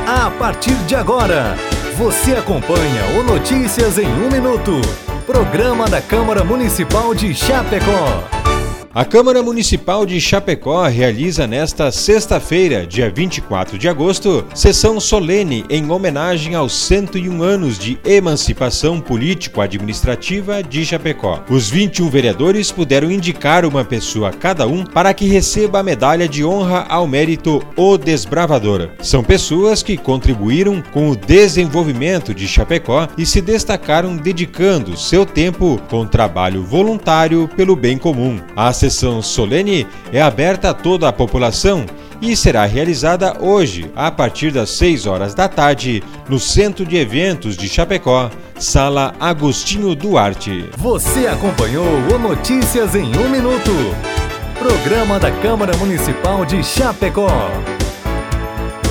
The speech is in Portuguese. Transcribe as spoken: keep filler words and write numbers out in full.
A partir de agora, você acompanha o Notícias em um Minuto, programa da Câmara Municipal de Chapecó. A Câmara Municipal de Chapecó realiza nesta sexta-feira, dia vinte e quatro de agosto, sessão solene em homenagem aos cento e um anos de emancipação político-administrativa de Chapecó. Os vinte e um vereadores puderam indicar uma pessoa cada um para que receba a medalha de honra ao mérito O Desbravador. São pessoas que contribuíram com o desenvolvimento de Chapecó e se destacaram dedicando seu tempo com trabalho voluntário pelo bem comum. A A sessão solene é aberta a toda a população e será realizada hoje, a partir das seis horas da tarde, no Centro de Eventos de Chapecó, Sala Agostinho Duarte. Você acompanhou o Notícias em um Minuto, programa da Câmara Municipal de Chapecó.